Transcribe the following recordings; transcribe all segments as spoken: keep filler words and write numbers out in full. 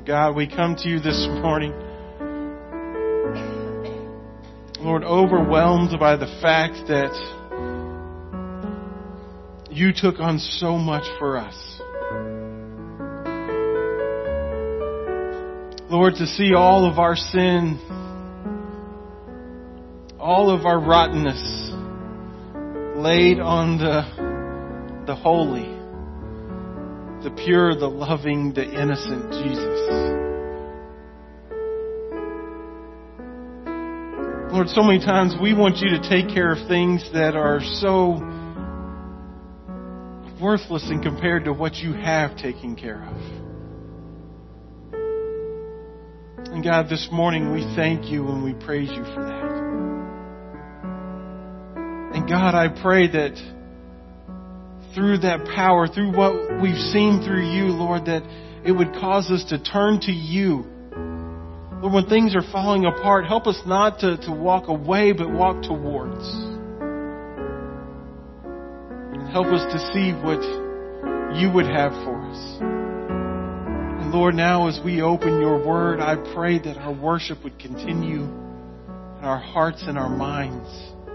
God, we come to you this morning, Lord, overwhelmed by the fact that you took on so much for us. Lord, to see all of our sin, all of our rottenness laid on the, the holy, the pure, the loving, the innocent Jesus. Lord, so many times we want you to take care of things that are so worthless in compared to what you have taken care of. And God, this morning we thank you and we praise you for that. And God, I pray that through that power, through what we've seen through you, Lord, that it would cause us to turn to you. Lord, when things are falling apart, help us not to, to walk away, but walk towards. And help us to see what you would have for us. And Lord, now as we open your word, I pray that our worship would continue in our hearts and our minds.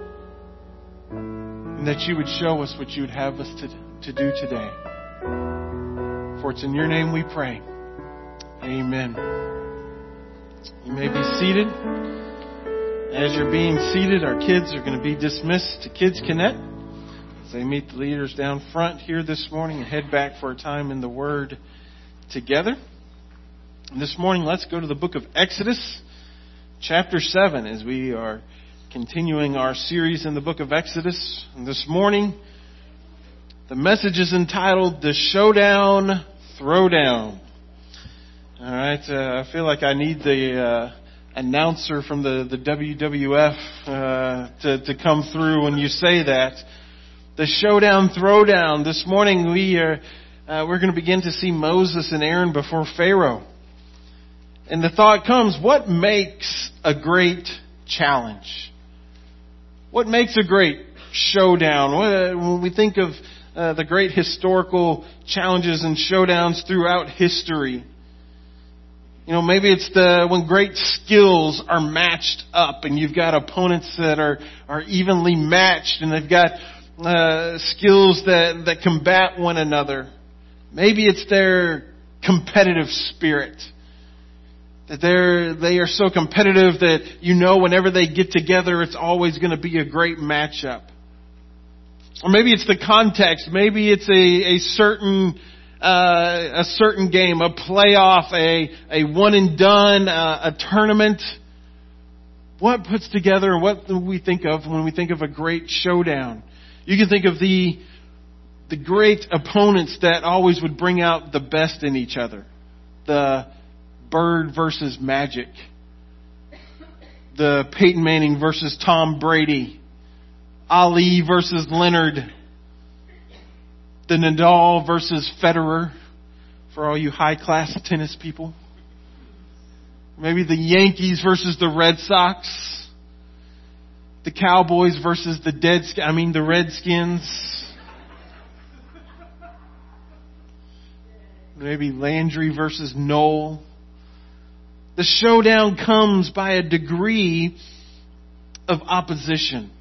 And that you would show us what you would have us to, to do today. For it's in your name we pray. Amen. You may be seated. As you're being seated, our kids are going to be dismissed to Kids Connect as they meet the leaders down front here this morning and head back for a time in the Word together. And this morning, let's go to the book of Exodus, chapter seven, as we are continuing our series in the book of Exodus. And this morning, the message is entitled, The Showdown Throwdown. All right, uh, I feel like I need the uh, announcer from the, the W W F uh, to, to come through when you say that. The Showdown Throwdown. This morning, we are uh, we're going to begin to see Moses and Aaron before Pharaoh. And the thought comes, what makes a great challenge? What makes a great showdown? When we think of uh, the great historical challenges and showdowns throughout history, you know, maybe it's the when great skills are matched up and you've got opponents that are, are evenly matched and they've got uh, skills that, that combat one another. Maybe it's their competitive spirit. That they're, they are so competitive that you know whenever they get together, it's always going to be a great matchup. Or maybe it's the context. Maybe it's a, a certain, uh, a certain game, a playoff, a, a one and done, uh, a tournament. What puts together, what do we think of when we think of a great showdown? You can think of the, the great opponents that always would bring out the best in each other. The Bird versus Magic. The Peyton Manning versus Tom Brady. Ali versus Leonard. The Nadal versus Federer. For all you high-class tennis people. Maybe the Yankees versus the Red Sox. The Cowboys versus the Dead, I mean the Redskins. Maybe Landry versus Noel. The showdown comes by a degree of opposition.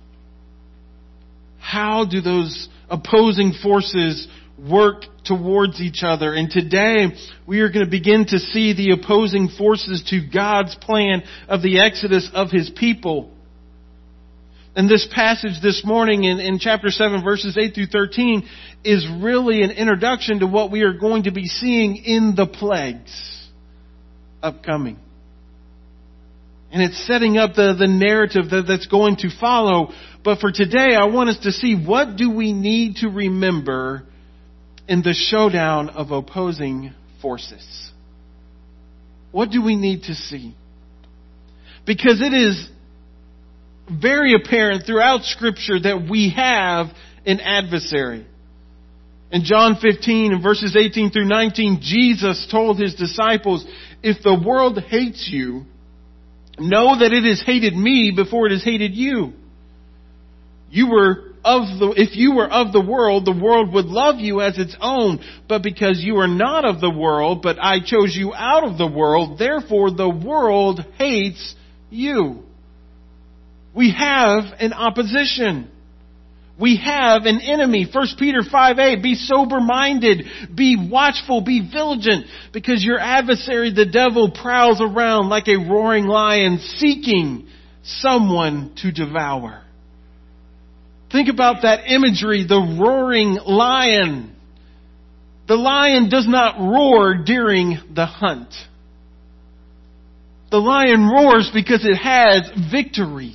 How do those opposing forces work towards each other? And today we are going to begin to see the opposing forces to God's plan of the exodus of His people. And this passage this morning in, in chapter seven, verses eight through thirteen, is really an introduction to what we are going to be seeing in the plagues upcoming. And it's setting up the, the narrative that, that's going to follow. But for today, I want us to see, what do we need to remember in the showdown of opposing forces? What do we need to see? Because it is very apparent throughout Scripture that we have an adversary. In John fifteen and verses eighteen through nineteen, Jesus told His disciples, if the world hates you, know that it has hated me before it has hated you. You were of the, if you were of the world, the world would love you as its own. But because you are not of the world, but I chose you out of the world, therefore the world hates you. We have an opposition. We have an enemy. First Peter five eight, be sober-minded, be watchful, be vigilant, because your adversary, the devil, prowls around like a roaring lion seeking someone to devour. Think about that imagery, the roaring lion. The lion does not roar during the hunt. The lion roars because it has victories.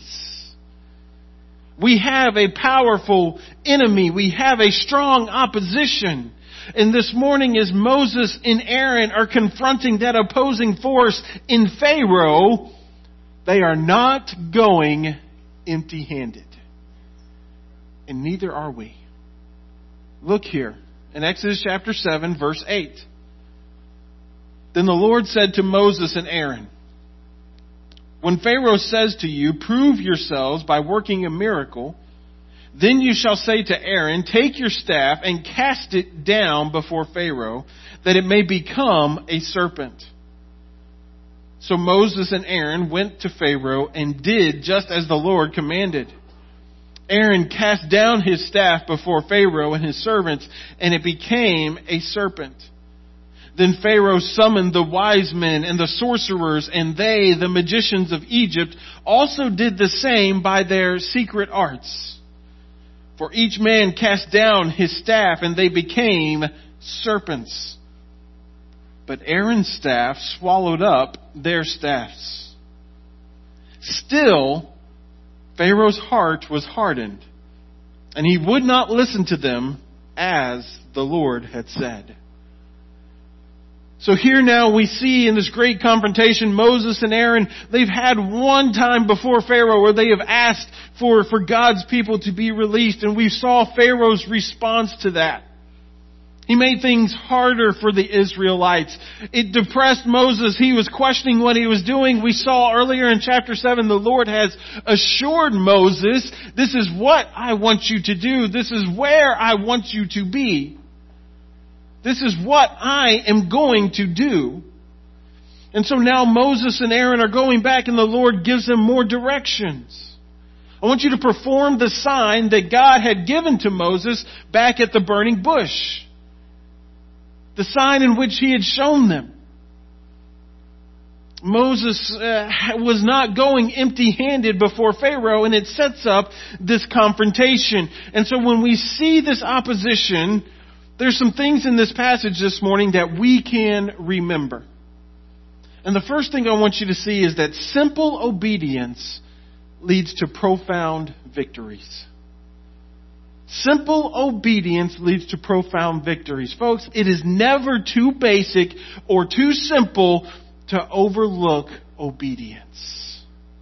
We have a powerful enemy. We have a strong opposition. And this morning, as Moses and Aaron are confronting that opposing force in Pharaoh, they are not going empty-handed. And neither are we. Look here in Exodus chapter seven, verse eight. Then the Lord said to Moses and Aaron, when Pharaoh says to you, prove yourselves by working a miracle, then you shall say to Aaron, take your staff and cast it down before Pharaoh, that it may become a serpent. So Moses and Aaron went to Pharaoh and did just as the Lord commanded. Aaron cast down his staff before Pharaoh and his servants, and it became a serpent. Then Pharaoh summoned the wise men and the sorcerers, and they, the magicians of Egypt, also did the same by their secret arts. For each man cast down his staff, and they became serpents. But Aaron's staff swallowed up their staffs. Still, Pharaoh's heart was hardened, and he would not listen to them as the Lord had said. So here now we see in this great confrontation, Moses and Aaron, they've had one time before Pharaoh where they have asked for, for God's people to be released. And we saw Pharaoh's response to that. He made things harder for the Israelites. It depressed Moses. He was questioning what he was doing. We saw earlier in chapter seven, the Lord has assured Moses, this is what I want you to do. This is where I want you to be. This is what I am going to do. And so now Moses and Aaron are going back and the Lord gives them more directions. I want you to perform the sign that God had given to Moses back at the burning bush. The sign in which he had shown them. Moses uh, was not going empty-handed before Pharaoh, and it sets up this confrontation. And so when we see this opposition, there's some things in this passage this morning that we can remember. And the first thing I want you to see is that simple obedience leads to profound victories. Simple obedience leads to profound victories. Folks, it is never too basic or too simple to overlook obedience.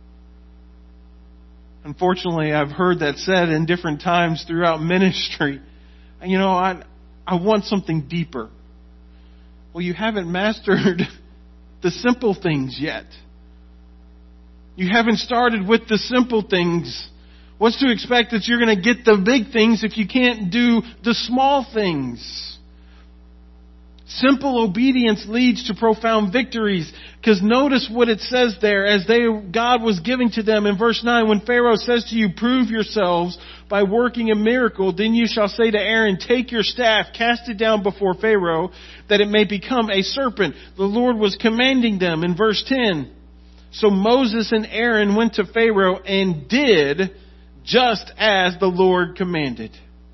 Unfortunately, I've heard that said in different times throughout ministry. You know, I, I want something deeper. Well, you haven't mastered the simple things yet. You haven't started with the simple things. What's to expect that you're going to get the big things if you can't do the small things? Simple obedience leads to profound victories. Because notice what it says there as they God was giving to them in verse nine. When Pharaoh says to you, prove yourselves by working a miracle, then you shall say to Aaron, take your staff, cast it down before Pharaoh, that it may become a serpent. The Lord was commanding them in verse ten. So Moses and Aaron went to Pharaoh and did just as the Lord commanded.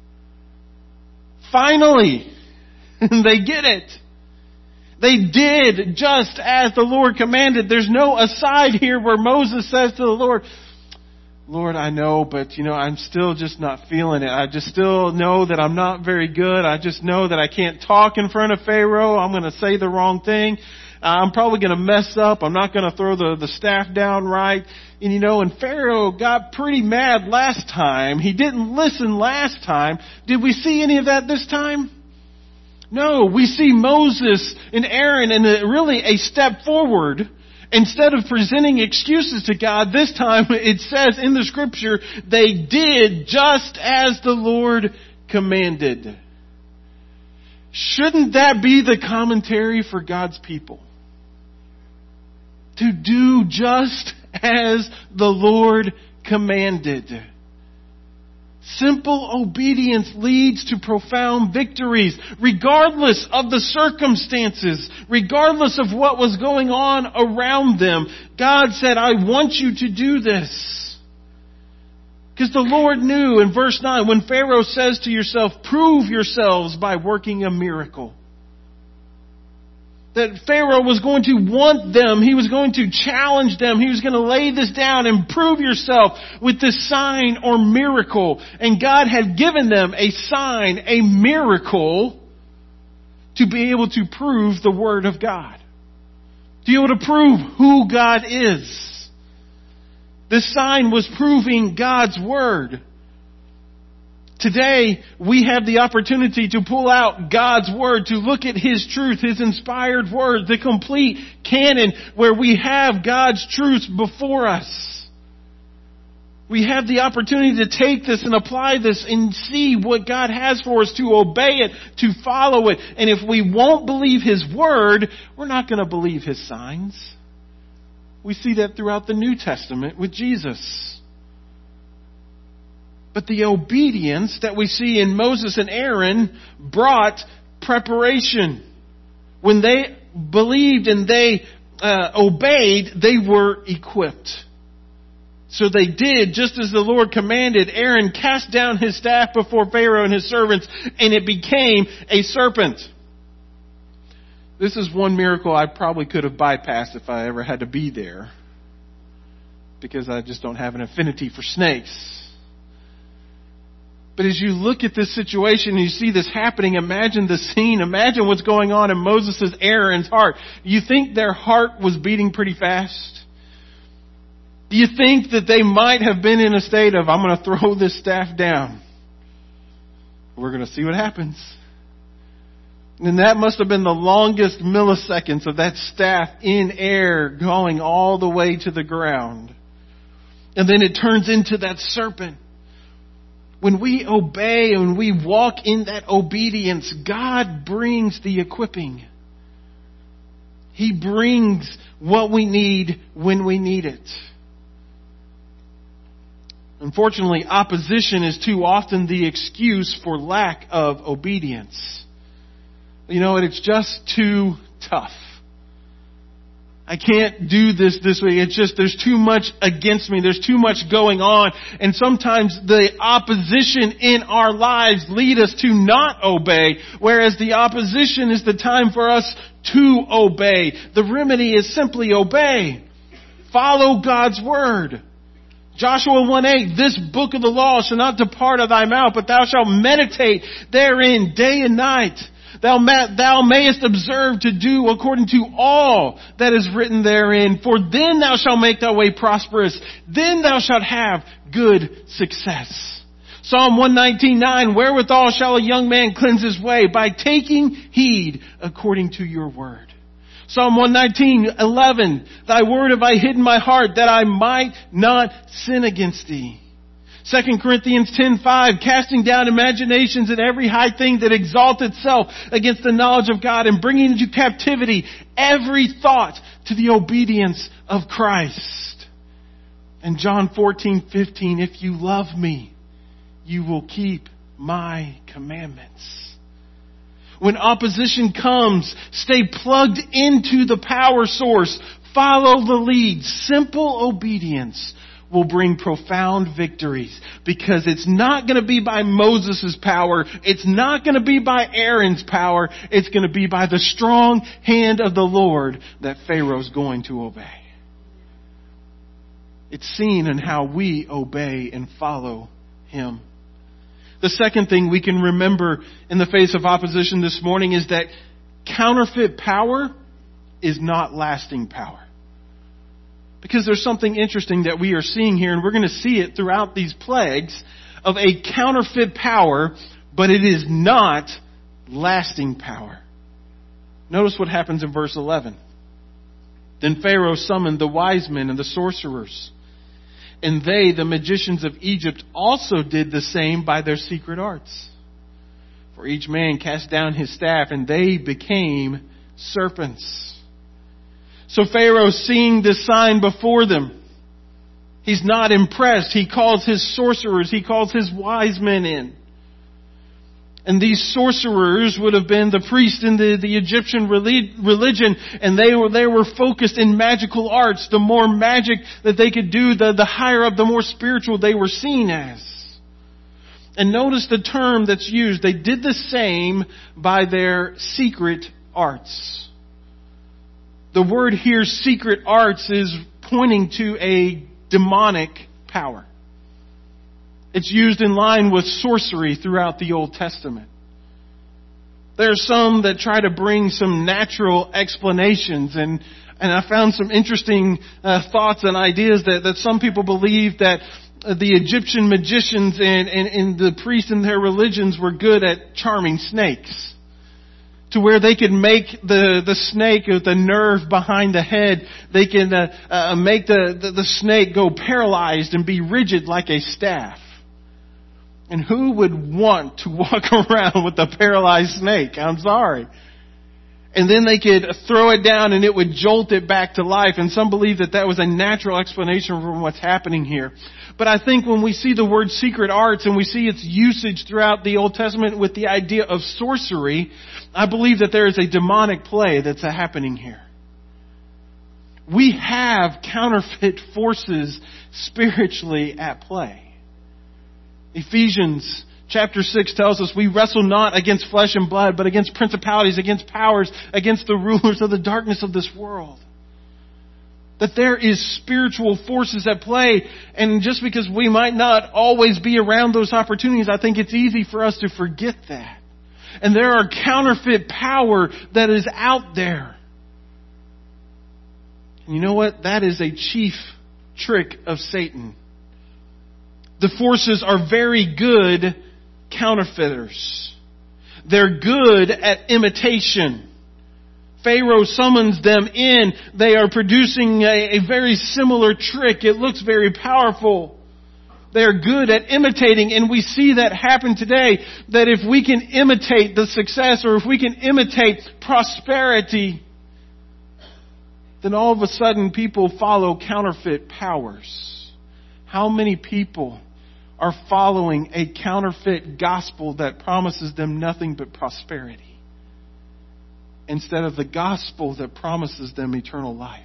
Finally, they get it. They did just as the Lord commanded. There's no aside here where Moses says to the Lord, Lord, I know, but you know, I'm still just not feeling it. I just still know that I'm not very good. I just know that I can't talk in front of Pharaoh. I'm going to say the wrong thing. I'm probably going to mess up. I'm not going to throw the, the staff down right. And you know, and Pharaoh got pretty mad last time. He didn't listen last time. Did we see any of that this time? No, we see Moses and Aaron in a, really a step forward. Instead of presenting excuses to God, this time it says in the scripture, they did just as the Lord commanded. Shouldn't that be the commentary for God's people? To do just as the Lord commanded. Simple obedience leads to profound victories, regardless of the circumstances, regardless of what was going on around them. God said, I want you to do this. Because the Lord knew in verse nine, when Pharaoh says to yourself, prove yourselves by working a miracle. That Pharaoh was going to want them. He was going to challenge them. He was going to lay this down and prove yourself with this sign or miracle. And God had given them a sign, a miracle, to be able to prove the Word of God. To be able to prove who God is. This sign was proving God's Word. Today, we have the opportunity to pull out God's Word, to look at His truth, His inspired Word, the complete canon where we have God's truth before us. We have the opportunity to take this and apply this and see what God has for us, to obey it, to follow it. And if we won't believe His Word, we're not going to believe His signs. We see that throughout the New Testament with Jesus. But the obedience that we see in Moses and Aaron brought preparation. When they believed and they uh, obeyed, they were equipped. So they did just as the Lord commanded. Aaron cast down his staff before Pharaoh and his servants, and it became a serpent. This is one miracle I probably could have bypassed if I ever had to be there, because I just don't have an affinity for snakes. But as you look at this situation and you see this happening, imagine the scene. Imagine what's going on in Moses' Aaron's heart. You think their heart was beating pretty fast? Do you think that they might have been in a state of, I'm going to throw this staff down. We're going to see what happens. And that must have been the longest milliseconds of that staff in air going all the way to the ground. And then it turns into that serpent. When we obey and we walk in that obedience, God brings the equipping. He brings what we need when we need it. Unfortunately, opposition is too often the excuse for lack of obedience. You know, it's just too tough. I can't do this this way. It's just, there's too much against me. There's too much going on. And sometimes the opposition in our lives lead us to not obey, whereas the opposition is the time for us to obey. The remedy is simply obey. Follow God's word. Joshua one eight, this book of the law shall not depart of thy mouth, but thou shalt meditate therein day and night. Thou, ma- thou mayest observe to do according to all that is written therein. For then thou shalt make thy way prosperous. Then thou shalt have good success. Psalm one nineteen nine, wherewithal shall a young man cleanse his way? By taking heed according to your word. Psalm one nineteen eleven, thy word have I hid in my heart that I might not sin against thee. Second Corinthians ten five, casting down imaginations and every high thing that exalts itself against the knowledge of God, and bringing into captivity every thought to the obedience of Christ. And John fourteen fifteen, if you love me, you will keep my commandments. When opposition comes, stay plugged into the power source. Follow the lead. Simple obedience will bring profound victories, because it's not going to be by Moses' power. It's not going to be by Aaron's power. It's going to be by the strong hand of the Lord that Pharaoh's going to obey. It's seen in how we obey and follow him. The second thing we can remember in the face of opposition this morning is that counterfeit power is not lasting power. Because there's something interesting that we are seeing here, and we're going to see it throughout these plagues, of a counterfeit power, but it is not lasting power. Notice what happens in verse eleven. Then Pharaoh summoned the wise men and the sorcerers. And they, the magicians of Egypt, also did the same by their secret arts. For each man cast down his staff, and they became serpents. So Pharaoh, seeing this sign before them, he's not impressed. He calls his sorcerers, he calls his wise men in. And these sorcerers would have been the priests in the, the Egyptian religion, and they were, they were focused in magical arts. The more magic that they could do, the, the higher up, the more spiritual they were seen as. And notice the term that's used. They did the same by their secret arts. The word here, secret arts, is pointing to a demonic power. It's used in line with sorcery throughout the Old Testament. There are some that try to bring some natural explanations, and and I found some interesting uh, thoughts and ideas that, that some people believe that the Egyptian magicians and, and, and the priests in their religions were good at charming snakes, to where they could make the, the snake with the nerve behind the head, they can uh, uh, make the, the, the snake go paralyzed and be rigid like a staff. And who would want to walk around with a paralyzed snake? I'm sorry. And then they could throw it down and it would jolt it back to life. And some believe that that was a natural explanation for what's happening here. But I think when we see the word secret arts and we see its usage throughout the Old Testament with the idea of sorcery, I believe that there is a demonic play that's happening here. We have counterfeit forces spiritually at play. Ephesians chapter six tells us we wrestle not against flesh and blood, but against principalities, against powers, against the rulers of the darkness of this world. That there is spiritual forces at play, and just because we might not always be around those opportunities, I think it's easy for us to forget that. And there are counterfeit power that is out there. And you know what? That is a chief trick of Satan. The forces are very good counterfeiters. They're good at imitation. Pharaoh summons them in. They are producing a, a very similar trick. It looks very powerful. They're good at imitating, and we see that happen today, that if we can imitate the success, or if we can imitate prosperity, then all of a sudden people follow counterfeit powers. How many people are following a counterfeit gospel that promises them nothing but prosperity, instead of the gospel that promises them eternal life?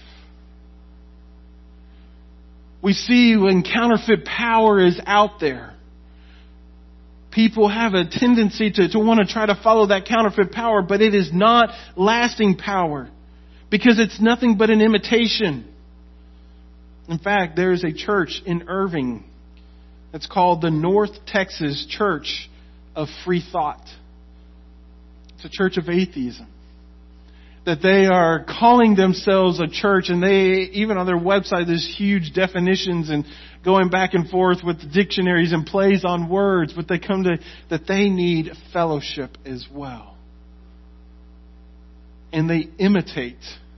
We see when counterfeit power is out there, people have a tendency to, to want to try to follow that counterfeit power, but it is not lasting power, because it's nothing but an imitation. In fact, there is a church in Irving that's called the North Texas Church of Free Thought. It's a church of atheism. That they are calling themselves a church, and they, even on their website, there's huge definitions and going back and forth with dictionaries and plays on words, but they come to that they need fellowship as well. And they imitate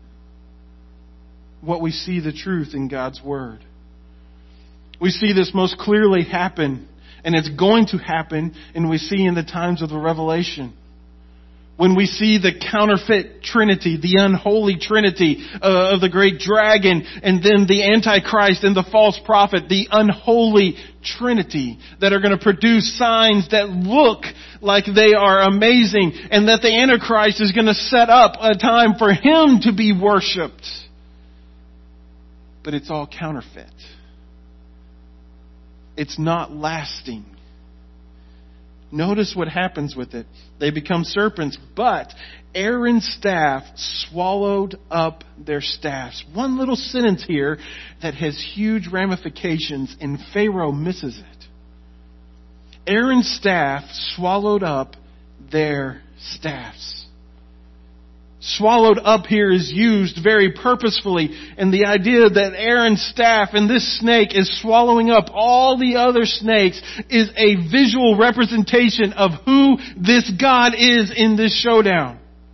what we see the truth in God's Word. We see this most clearly happen, and it's going to happen, and we see in the times of the Revelation. When we see the counterfeit Trinity, the unholy Trinity uh, of the great dragon, and then the Antichrist and the false prophet, the unholy Trinity that are going to produce signs that look like they are amazing, and that the Antichrist is going to set up a time for him to be worshipped. But it's all counterfeit. It's not lasting. Notice what happens with it. They become serpents, but Aaron's staff swallowed up their staffs. One little sentence here that has huge ramifications, and Pharaoh misses it. Aaron's staff swallowed up their staffs. Swallowed up here is used very purposefully, and the idea that Aaron's staff and this snake is swallowing up all the other snakes is a visual representation of who this God is in this showdown.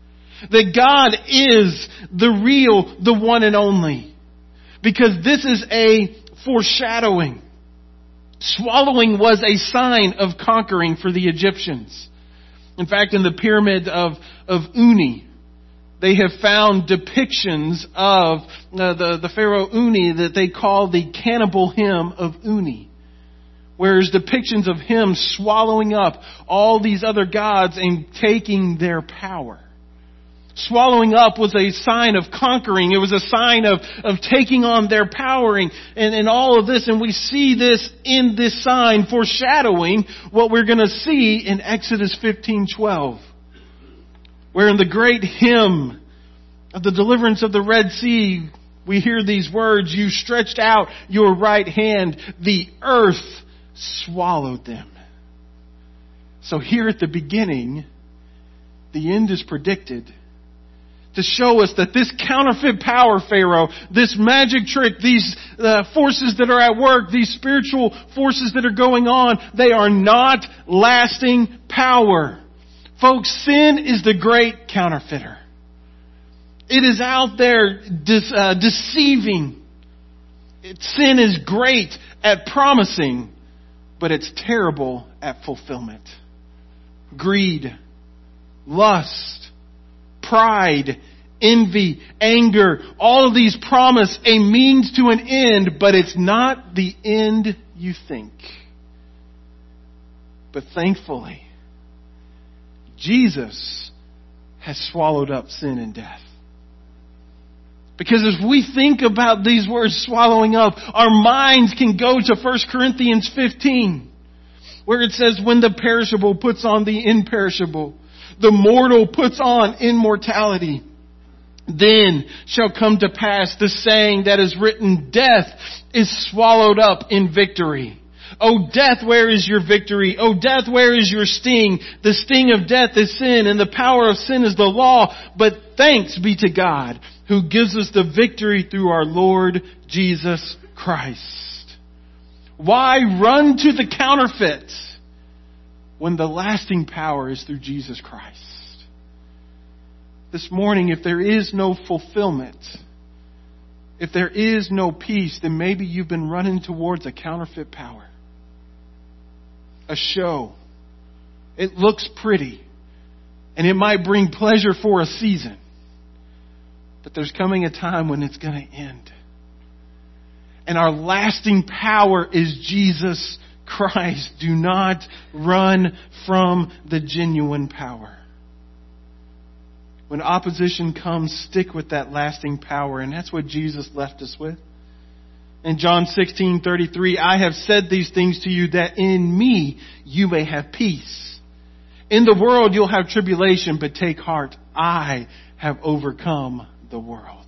That God is the real, the one and only. Because this is a foreshadowing. Swallowing was a sign of conquering for the Egyptians. In fact, in the pyramid of, of Uni, they have found depictions of uh, the, the Pharaoh Uni that they call the cannibal hymn of Uni. Where there's depictions of him swallowing up all these other gods and taking their power. Swallowing up was a sign of conquering. It was a sign of, of taking on their power and, and all of this. And we see this in this sign foreshadowing what we're going to see in Exodus fifteen twelve. Where in the great hymn of the deliverance of the Red Sea, we hear these words, you stretched out your right hand, the earth swallowed them. So here at the beginning, the end is predicted to show us that this counterfeit power, Pharaoh, this magic trick, these uh, forces that are at work, these spiritual forces that are going on, they are not lasting power. Folks, sin is the great counterfeiter. It is out there de- uh, deceiving. It, sin is great at promising, but it's terrible at fulfillment. Greed, lust, pride, envy, anger, all of these promise a means to an end, but it's not the end you think. But thankfully, Jesus has swallowed up sin and death. Because as we think about these words swallowing up, our minds can go to First Corinthians fifteen, where it says, when the perishable puts on the imperishable, the mortal puts on immortality. Then shall come to pass the saying that is written, death is swallowed up in victory. O death, where is your victory? O death, where is your sting? The sting of death is sin, and the power of sin is the law. But thanks be to God, who gives us the victory through our Lord Jesus Christ. Why run to the counterfeit when the lasting power is through Jesus Christ? This morning, if there is no fulfillment, if there is no peace, then maybe you've been running towards a counterfeit power. A show. It looks pretty. And it might bring pleasure for a season. But there's coming a time when it's going to end. And our lasting power is Jesus Christ. Do not run from the genuine power. When opposition comes, stick with that lasting power. And that's what Jesus left us with. In John sixteen thirty-three, I have said these things to you that in me you may have peace. In the world you'll have tribulation, but take heart. I have overcome the world.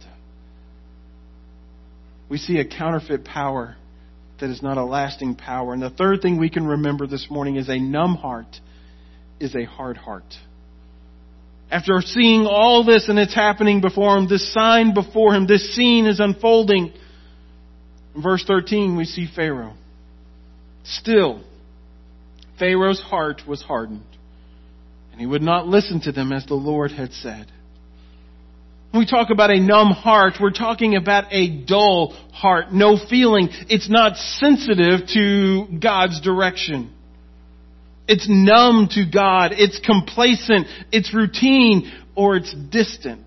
We see a counterfeit power that is not a lasting power. And the third thing we can remember this morning is a numb heart is a hard heart. After seeing all this and it's happening before him, this sign before him, this scene is unfolding. In verse thirteen, we see Pharaoh. Still, Pharaoh's heart was hardened, and he would not listen to them as the Lord had said. When we talk about a numb heart, we're talking about a dull heart, no feeling. It's not sensitive to God's direction. It's numb to God. It's complacent. It's routine, or it's distant.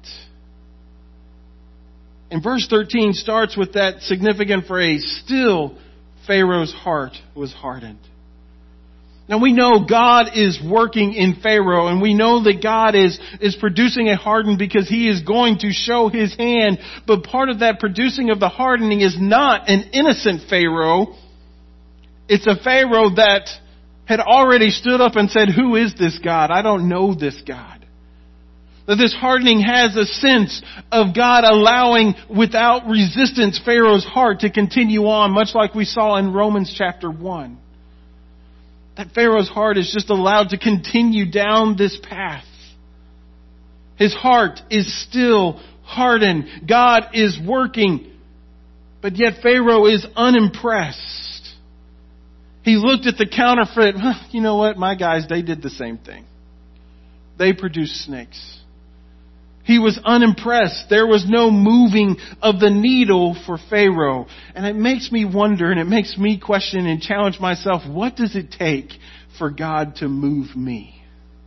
And verse thirteen starts with that significant phrase, still Pharaoh's heart was hardened. Now we know God is working in Pharaoh, and we know that God is, is producing a hardened because He is going to show His hand. But part of that producing of the hardening is not an innocent Pharaoh. It's a Pharaoh that had already stood up and said, who is this God? I don't know this God. That this hardening has a sense of God allowing without resistance Pharaoh's heart to continue on, much like we saw in Romans chapter one. That Pharaoh's heart is just allowed to continue down this path. His heart is still hardened. God is working, but yet Pharaoh is unimpressed. He looked at the counterfeit. You know what? My guys, they did the same thing. They produced snakes. He was unimpressed. There was no moving of the needle for Pharaoh. And it makes me wonder, and it makes me question and challenge myself, what does it take for God to move me?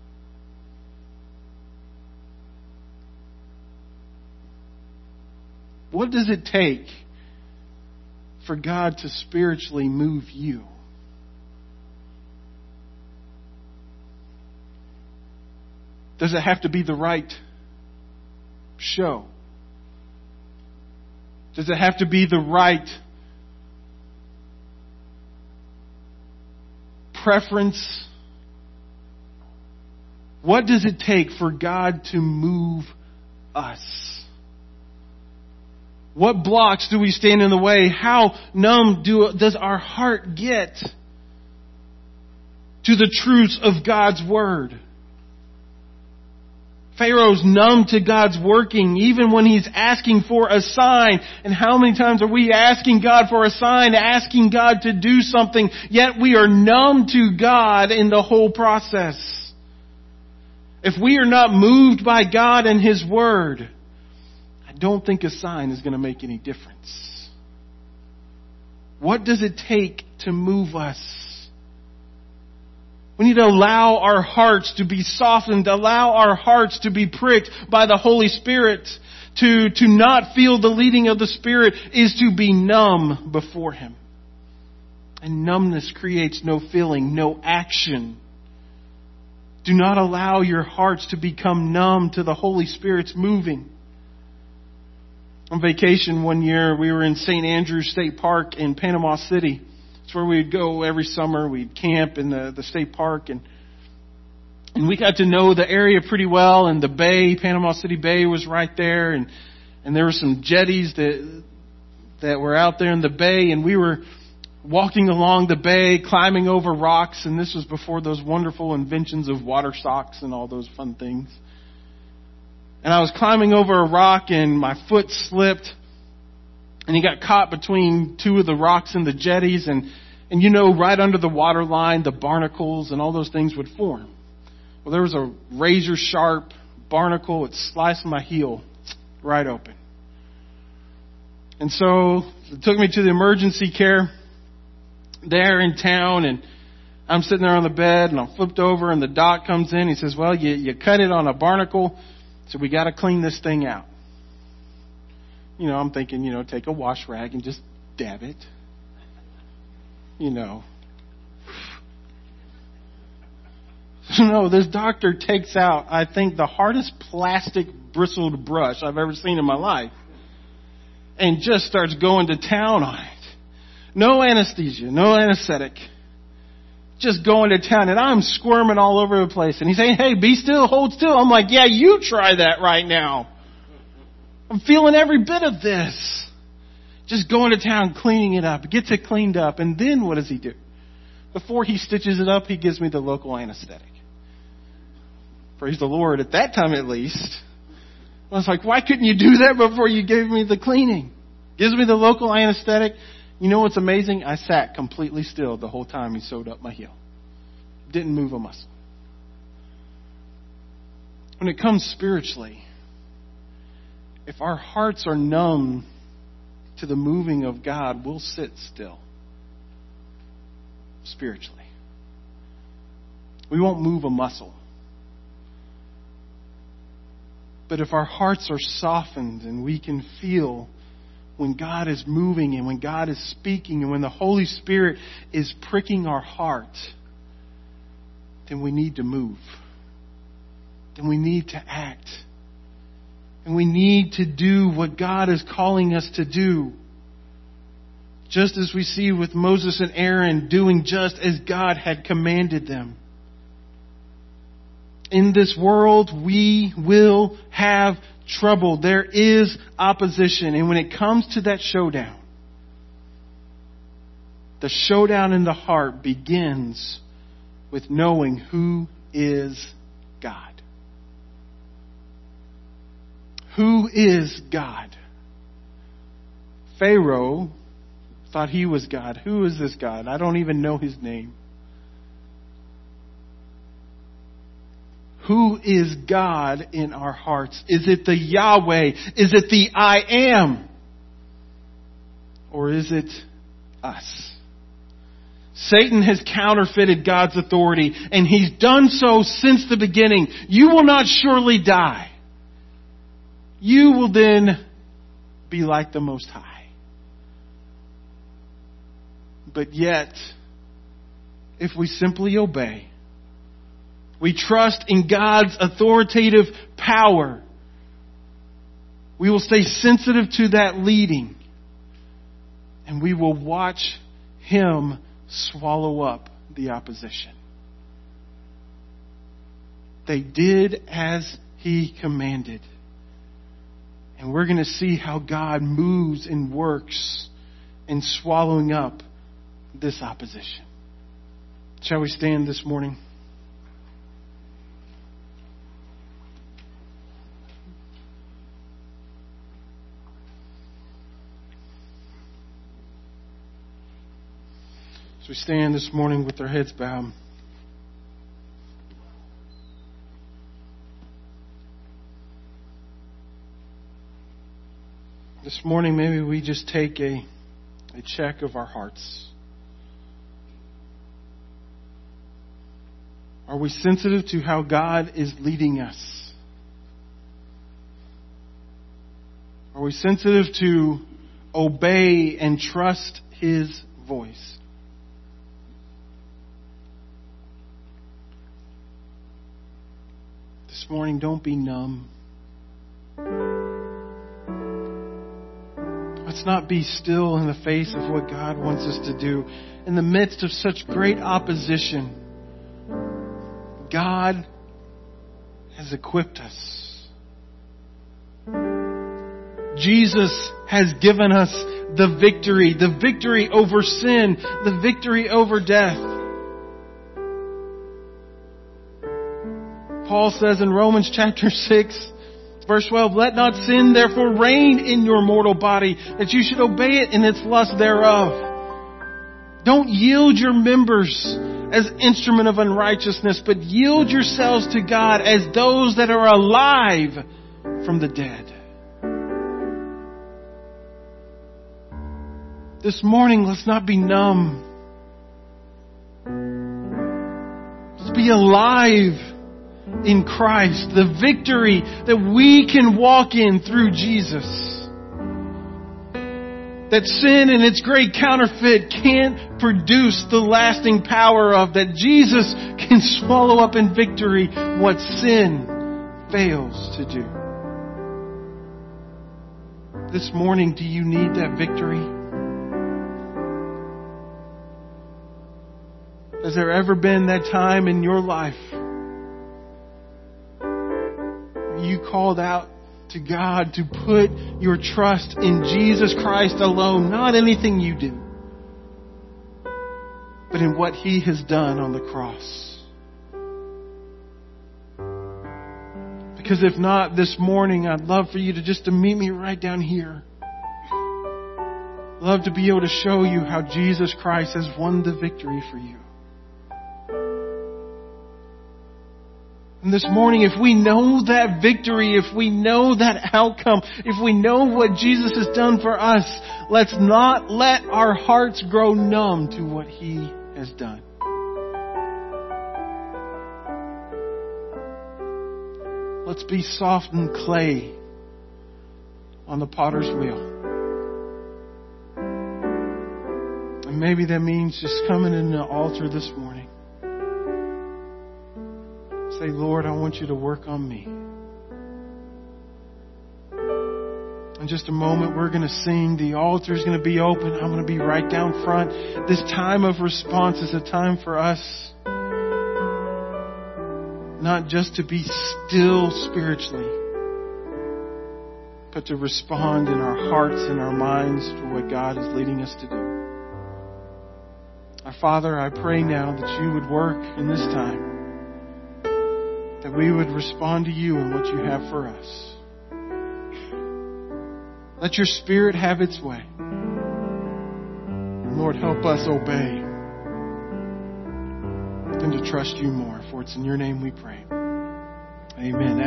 What does it take for God to spiritually move you? Does it have to be the right show? Does it have to be the right preference? What does it take for God to move us? What blocks do we stand in the way? How numb do, does our heart get to the truths of God's Word? Pharaoh's numb to God's working, even when He's asking for a sign. And how many times are we asking God for a sign, asking God to do something, yet we are numb to God in the whole process? If we are not moved by God and His Word, I don't think a sign is going to make any difference. What does it take to move us? We need to allow our hearts to be softened, allow our hearts to be pricked by the Holy Spirit. To, to not feel the leading of the Spirit is to be numb before Him. And numbness creates no feeling, no action. Do not allow your hearts to become numb to the Holy Spirit's moving. On vacation one year, we were in Saint Andrews State Park in Panama City. It's where we'd go every summer. We'd camp in the, the state park, and and we got to know the area pretty well. And the bay, Panama City Bay, was right there, and and there were some jetties that that were out there in the bay, and we were walking along the bay, climbing over rocks. And this was before those wonderful inventions of water socks and all those fun things. And I was climbing over a rock, and my foot slipped. And he got caught between two of the rocks and the jetties. And, and you know, right under the water line, the barnacles and all those things would form. Well, there was a razor sharp barnacle. It sliced my heel right open. And so it took me to the emergency care there in town. And I'm sitting there on the bed, and I'm flipped over, and the doc comes in. He says, well, you, you cut it on a barnacle, so we got to clean this thing out. You know, I'm thinking, you know, take a wash rag and just dab it. You know. No, this doctor takes out, I think, the hardest plastic bristled brush I've ever seen in my life. And just starts going to town on it. No anesthesia, no anesthetic. Just going to town. And I'm squirming all over the place. And he's saying, hey, be still, hold still. I'm like, yeah, you try that right now. I'm feeling every bit of this. Just going to town, cleaning it up. Gets it cleaned up. And then what does he do? Before he stitches it up, he gives me the local anesthetic. Praise the Lord. At that time, at least. I was like, why couldn't you do that before you gave me the cleaning? Gives me the local anesthetic. You know what's amazing? I sat completely still the whole time he sewed up my heel. Didn't move a muscle. When it comes spiritually, if our hearts are numb to the moving of God, we'll sit still spiritually. We won't move a muscle. But if our hearts are softened and we can feel when God is moving and when God is speaking and when the Holy Spirit is pricking our heart, then we need to move. Then we need to act. And we need to do what God is calling us to do. Just as we see with Moses and Aaron doing just as God had commanded them. In this world, we will have trouble. There is opposition. And when it comes to that showdown, the showdown in the heart begins with knowing who is God. Who is God? Pharaoh thought he was God. Who is this God? I don't even know his name. Who is God in our hearts? Is it the Yahweh? Is it the I am? Or is it us? Satan has counterfeited God's authority, and he's done so since the beginning. You will not surely die. You will then be like the Most High. But yet, if we simply obey, we trust in God's authoritative power, we will stay sensitive to that leading, and we will watch Him swallow up the opposition. They did as He commanded. And we're going to see how God moves and works in swallowing up this opposition. Shall we stand this morning? As we stand this morning with our heads bowed, this morning maybe we just take a, a check of our hearts. Are we sensitive to how God is leading us? Are we sensitive to obey and trust His voice? This morning, don't be numb. Let's not be still in the face of what God wants us to do. In the midst of such great opposition, God has equipped us. Jesus has given us the victory, the victory over sin, the victory over death. Paul says in Romans chapter six, verse twelve, let not sin therefore reign in your mortal body, that you should obey it in its lust thereof. Don't yield your members as instrument of unrighteousness, but yield yourselves to God as those that are alive from the dead. This morning, let's not be numb. Let's be alive in Christ, the victory that we can walk in through Jesus. That sin and its great counterfeit can't produce the lasting power of, that Jesus can swallow up in victory what sin fails to do. This morning, do you need that victory? Has there ever been that time in your life you called out to God to put your trust in Jesus Christ alone, not anything you do, but in what He has done on the cross? Because if not, this morning I'd love for you to just to meet me right down here. I'd love to be able to show you how Jesus Christ has won the victory for you. And this morning, if we know that victory, if we know that outcome, if we know what Jesus has done for us, let's not let our hearts grow numb to what He has done. Let's be softened clay on the potter's wheel. And maybe that means just coming in the altar this morning. Say, Lord, I want you to work on me. In just a moment, we're going to sing. The altar is going to be open. I'm going to be right down front. This time of response is a time for us not just to be still spiritually, but to respond in our hearts and our minds to what God is leading us to do. Our Father, I pray now that you would work in this time, that we would respond to you and what you have for us. Let your Spirit have its way. And Lord, help us obey and to trust you more. For it's in your name we pray. Amen.